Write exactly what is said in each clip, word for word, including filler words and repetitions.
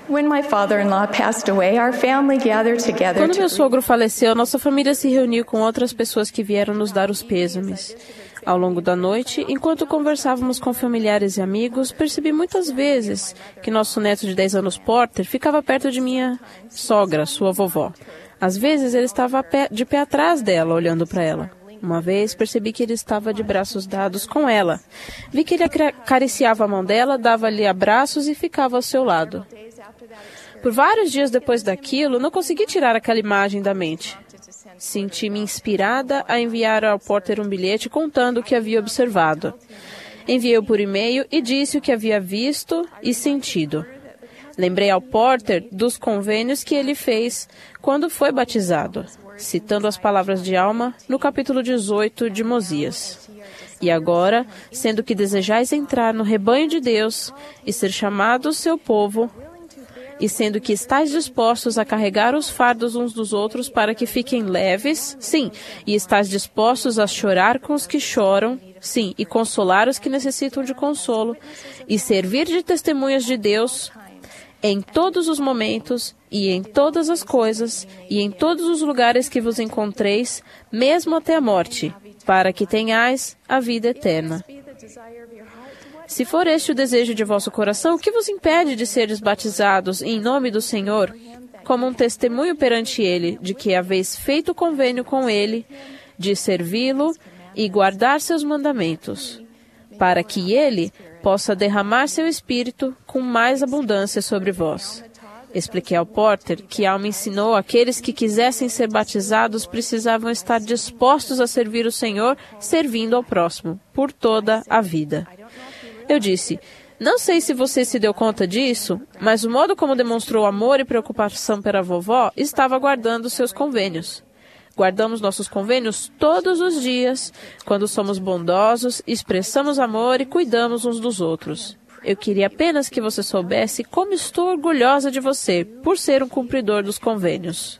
When my father-in-law passed away, our family gathered together Quando meu to sogro faleceu, nossa família se reuniu com outras pessoas que vieram nos dar os pêsames. Ao longo da noite, enquanto conversávamos com familiares e amigos, percebi muitas vezes que nosso neto de dez anos, Porter, ficava perto de minha sogra, sua vovó. Às vezes, ele estava de pé atrás dela, olhando para ela. Uma vez, percebi que ele estava de braços dados com ela. Vi que ele acariciava a mão dela, dava-lhe abraços e ficava ao seu lado. Por vários dias depois daquilo, não consegui tirar aquela imagem da mente. Senti-me inspirada a enviar ao Porter um bilhete contando o que havia observado. Enviei-o por e-mail e disse o que havia visto e sentido. Lembrei ao Porter dos convênios que ele fez quando foi batizado, citando as palavras de Alma no capítulo dezoito de Mosias. E agora, sendo que desejais entrar no rebanho de Deus e ser chamados seu povo, e sendo que estáis dispostos a carregar os fardos uns dos outros para que fiquem leves, sim, e estáis dispostos a chorar com os que choram, sim, e consolar os que necessitam de consolo, e servir de testemunhas de Deus em todos os momentos, e em todas as coisas, e em todos os lugares que vos encontreis, mesmo até a morte, para que tenhais a vida eterna. Se for este o desejo de vosso coração, o que vos impede de seres batizados em nome do Senhor, como um testemunho perante Ele de que haveis feito convênio com Ele, de servi-lo e guardar seus mandamentos, para que Ele possa derramar seu Espírito com mais abundância sobre vós. Expliquei ao Porter que Alma ensinou aqueles que quisessem ser batizados precisavam estar dispostos a servir o Senhor, servindo ao próximo, por toda a vida. Eu disse, não sei se você se deu conta disso, mas o modo como demonstrou amor e preocupação pela vovó estava guardando seus convênios. Guardamos nossos convênios todos os dias, quando somos bondosos, expressamos amor e cuidamos uns dos outros. Eu queria apenas que você soubesse como estou orgulhosa de você, por ser um cumpridor dos convênios.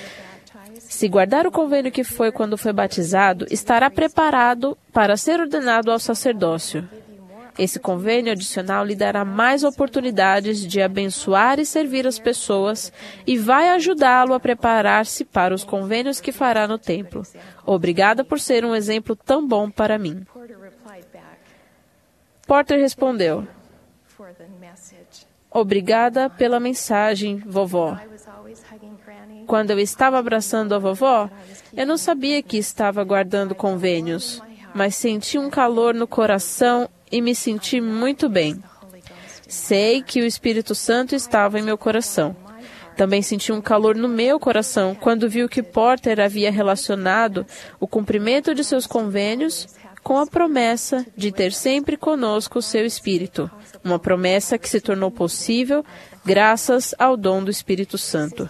Se guardar o convênio que foi quando foi batizado, estará preparado para ser ordenado ao sacerdócio. Esse convênio adicional lhe dará mais oportunidades de abençoar e servir as pessoas e vai ajudá-lo a preparar-se para os convênios que fará no templo. Obrigada por ser um exemplo tão bom para mim. Porter respondeu, obrigada pela mensagem, vovó. Quando eu estava abraçando a vovó, eu não sabia que estava guardando convênios, mas senti um calor no coração e me senti muito bem. Sei que o Espírito Santo estava em meu coração. Também senti um calor no meu coração quando vi que Porter havia relacionado o cumprimento de seus convênios com a promessa de ter sempre conosco o seu Espírito, uma promessa que se tornou possível graças ao dom do Espírito Santo.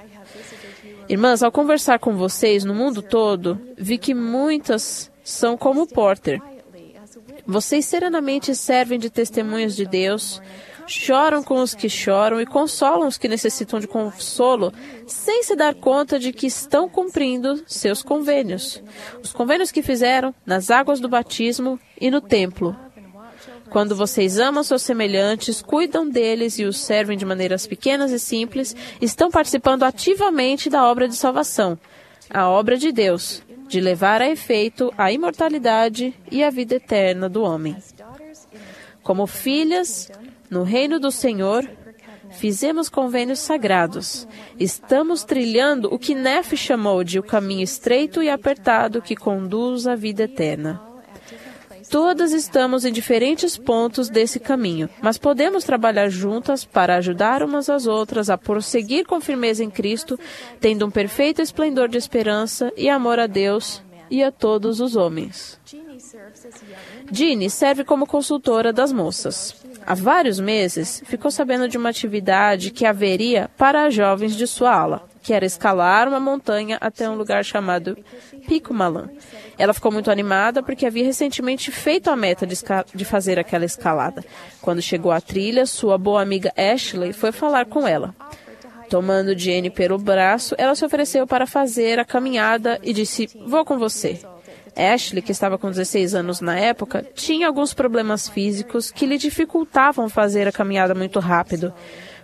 Irmãs, ao conversar com vocês no mundo todo, vi que muitas são como Porter. Vocês serenamente servem de testemunhas de Deus, choram com os que choram e consolam os que necessitam de consolo, sem se dar conta de que estão cumprindo seus convênios. Os convênios que fizeram nas águas do batismo e no templo. Quando vocês amam seus semelhantes, cuidam deles e os servem de maneiras pequenas e simples, estão participando ativamente da obra de salvação, a obra de Deus, de levar a efeito a imortalidade e a vida eterna do homem. Como filhas, no reino do Senhor, fizemos convênios sagrados. Estamos trilhando o que Nefe chamou de o caminho estreito e apertado que conduz à vida eterna. Todas estamos em diferentes pontos desse caminho, mas podemos trabalhar juntas para ajudar umas às outras a prosseguir com firmeza em Cristo, tendo um perfeito esplendor de esperança e amor a Deus e a todos os homens. Jeannie serve como consultora das moças. Há vários meses, ficou sabendo de uma atividade que haveria para as jovens de sua ala, que era escalar uma montanha até um lugar chamado Pico Malan. Ela ficou muito animada porque havia recentemente feito a meta de, de fazer aquela escalada. Quando chegou à trilha, sua boa amiga Ashley foi falar com ela. Tomando Jenny pelo braço, ela se ofereceu para fazer a caminhada e disse, vou com você. Ashley, que estava com dezesseis anos na época, tinha alguns problemas físicos que lhe dificultavam fazer a caminhada muito rápido.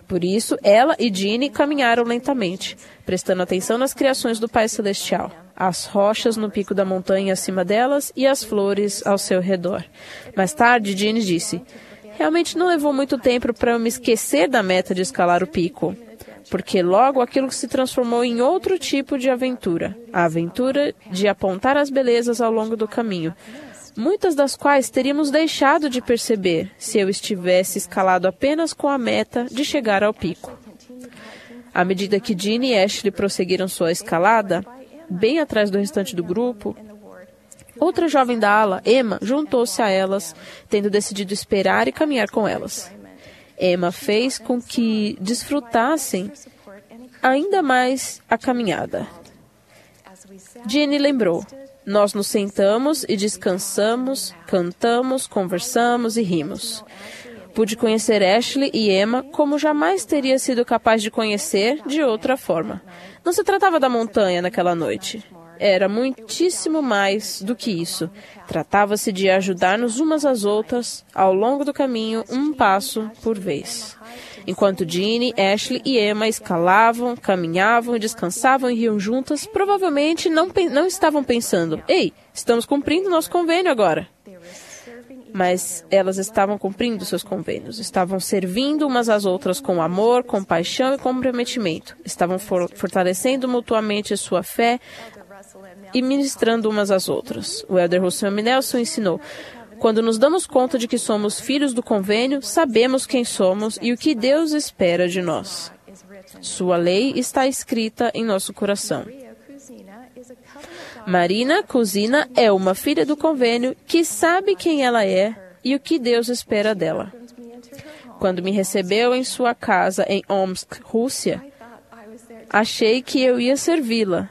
Por isso, ela e Jeannie caminharam lentamente, prestando atenção nas criações do Pai Celestial, as rochas no pico da montanha acima delas e as flores ao seu redor. Mais tarde, Jeannie disse: realmente não levou muito tempo para eu me esquecer da meta de escalar o pico, porque logo aquilo se transformou em outro tipo de aventura, a aventura de apontar as belezas ao longo do caminho, muitas das quais teríamos deixado de perceber se eu estivesse escalado apenas com a meta de chegar ao pico. À medida que Jeannie e Ashley prosseguiram sua escalada, bem atrás do restante do grupo, outra jovem da ala, Emma, juntou-se a elas, tendo decidido esperar e caminhar com elas. Emma fez com que desfrutassem ainda mais a caminhada. Jeannie lembrou: nós nos sentamos e descansamos, cantamos, conversamos e rimos. Pude conhecer Ashley e Emma como jamais teria sido capaz de conhecer de outra forma. Não se tratava da montanha naquela noite. Era muitíssimo mais do que isso. Tratava-se de ajudar-nos umas às outras ao longo do caminho, um passo por vez. Enquanto Jeannie, Ashley e Emma escalavam, caminhavam, descansavam e riam juntas, provavelmente não, não estavam pensando: ei, estamos cumprindo nosso convênio agora. Mas elas estavam cumprindo seus convênios, estavam servindo umas às outras com amor, compaixão e comprometimento. Estavam for- fortalecendo mutuamente sua fé e ministrando umas às outras. O elder Russell M. Nelson ensinou: quando nos damos conta de que somos filhos do convênio, sabemos quem somos e o que Deus espera de nós. Sua lei está escrita em nosso coração. Marina Cusina é uma filha do convênio que sabe quem ela é e o que Deus espera dela. Quando me recebeu em sua casa em Omsk, Rússia, achei que eu ia servi-la.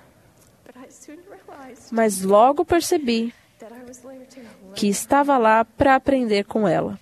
Mas logo percebi que estava lá para aprender com ela.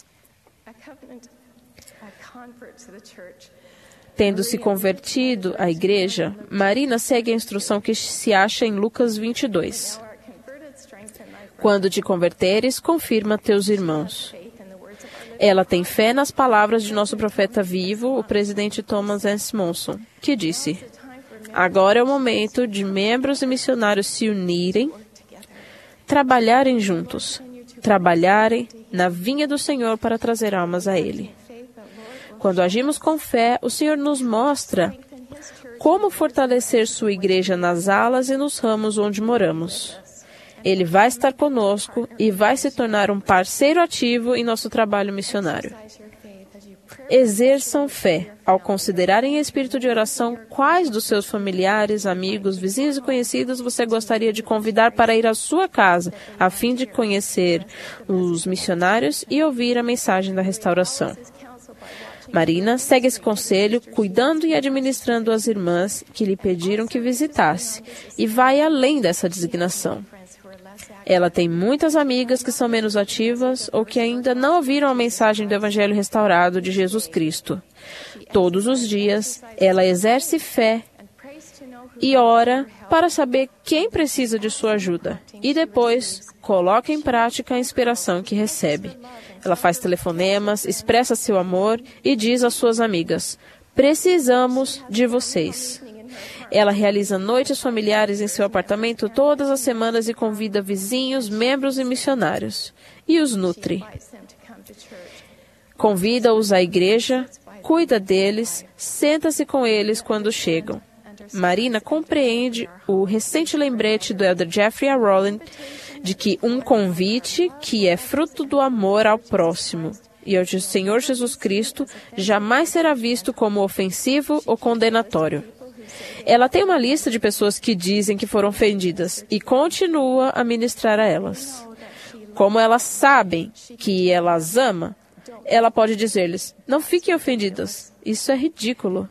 Tendo se convertido à igreja, Marina segue a instrução que se acha em Lucas vinte e dois. Quando te converteres, confirma teus irmãos. Ela tem fé nas palavras de nosso profeta vivo, o presidente Thomas S. Monson, que disse: agora é o momento de membros e missionários se unirem, trabalharem juntos, trabalharem na vinha do Senhor para trazer almas a Ele. Quando agimos com fé, o Senhor nos mostra como fortalecer sua igreja nas alas e nos ramos onde moramos. Ele vai estar conosco e vai se tornar um parceiro ativo em nosso trabalho missionário. Exerçam fé ao considerarem em espírito de oração quais dos seus familiares, amigos, vizinhos e conhecidos você gostaria de convidar para ir à sua casa, a fim de conhecer os missionários e ouvir a mensagem da restauração. Marina segue esse conselho, cuidando e administrando as irmãs que lhe pediram que visitasse, e vai além dessa designação. Ela tem muitas amigas que são menos ativas ou que ainda não ouviram a mensagem do Evangelho restaurado de Jesus Cristo. Todos os dias, ela exerce fé e ora para saber quem precisa de sua ajuda, e depois coloca em prática a inspiração que recebe. Ela faz telefonemas, expressa seu amor e diz às suas amigas: precisamos de vocês. Ela realiza noites familiares em seu apartamento todas as semanas e convida vizinhos, membros e missionários. E os nutre. Convida-os à igreja, cuida deles, senta-se com eles quando chegam. Marina compreende o recente lembrete do elder Jeffrey A. Rowland de que um convite que é fruto do amor ao próximo e ao Senhor Jesus Cristo jamais será visto como ofensivo ou condenatório. Ela tem uma lista de pessoas que dizem que foram ofendidas e continua a ministrar a elas. Como elas sabem que ela as ama, ela pode dizer-lhes: não fiquem ofendidas, isso é ridículo.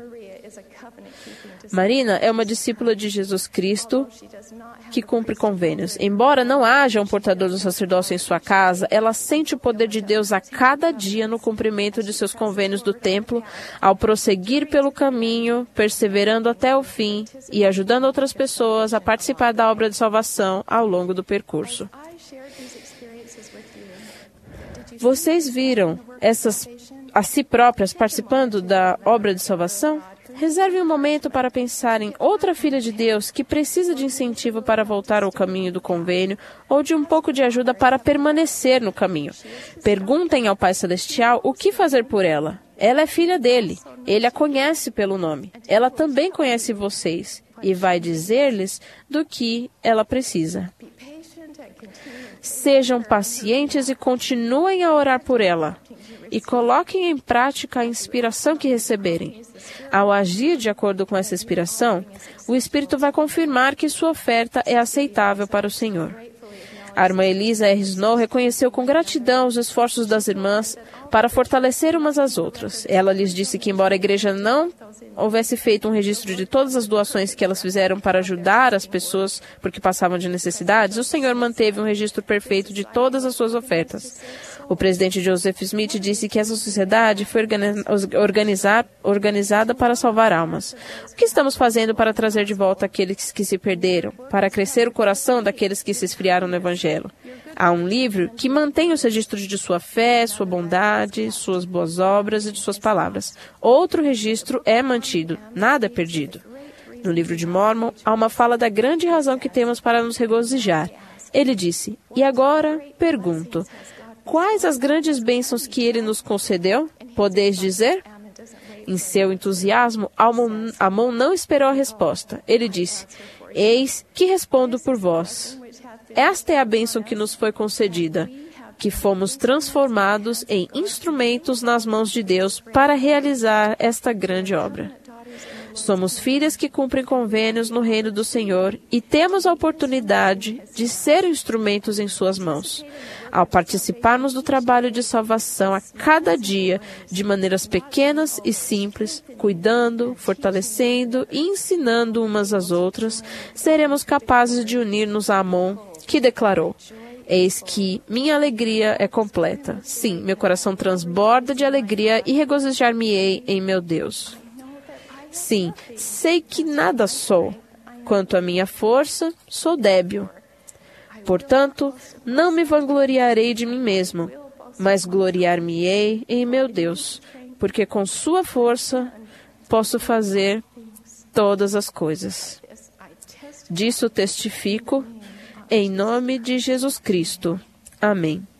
Marina é uma discípula de Jesus Cristo que cumpre convênios. Embora não haja um portador do sacerdócio em sua casa, ela sente o poder de Deus a cada dia no cumprimento de seus convênios do templo, ao prosseguir pelo caminho, perseverando até o fim e ajudando outras pessoas a participar da obra de salvação ao longo do percurso. Vocês viram essas a si próprias participando da obra de salvação? Reserve um momento para pensar em outra filha de Deus que precisa de incentivo para voltar ao caminho do convênio ou de um pouco de ajuda para permanecer no caminho. Perguntem ao Pai Celestial o que fazer por ela. Ela é filha dele. Ele a conhece pelo nome. Ela também conhece vocês e vai dizer-lhes do que ela precisa. Sejam pacientes e continuem a orar por ela. E coloquem em prática a inspiração que receberem. Ao agir de acordo com essa inspiração, o Espírito vai confirmar que sua oferta é aceitável para o Senhor. A irmã Elisa R. Snow reconheceu com gratidão os esforços das irmãs para fortalecer umas às outras. Ela lhes disse que, embora a igreja não houvesse feito um registro de todas as doações que elas fizeram para ajudar as pessoas porque passavam de necessidades, o Senhor manteve um registro perfeito de todas as suas ofertas. O presidente Joseph Smith disse que essa sociedade foi organizar, organizada para salvar almas. O que estamos fazendo para trazer de volta aqueles que se perderam, para crescer o coração daqueles que se esfriaram no Evangelho? Há um livro que mantém os registros de sua fé, sua bondade, suas boas obras e de suas palavras. Outro registro é mantido, nada é perdido. No livro de Mórmon, há uma fala da grande razão que temos para nos regozijar. Ele disse, e agora pergunto, quais as grandes bênçãos que ele nos concedeu? Podeis dizer? Em seu entusiasmo, Amon não esperou a resposta. Ele disse, eis que respondo por vós. Esta é a bênção que nos foi concedida, que fomos transformados em instrumentos nas mãos de Deus para realizar esta grande obra. Somos filhas que cumprem convênios no reino do Senhor e temos a oportunidade de ser instrumentos em suas mãos. Ao participarmos do trabalho de salvação a cada dia, de maneiras pequenas e simples, cuidando, fortalecendo e ensinando umas às outras, seremos capazes de unir-nos a Amon, que declarou, eis que minha alegria é completa. Sim, meu coração transborda de alegria e regozijar-me-ei em meu Deus. Sim, sei que nada sou. Quanto à minha força, sou débil. Portanto, não me vangloriarei de mim mesmo, mas gloriar-me-ei em meu Deus, porque com sua força posso fazer todas as coisas. Disso testifico, em nome de Jesus Cristo. Amém.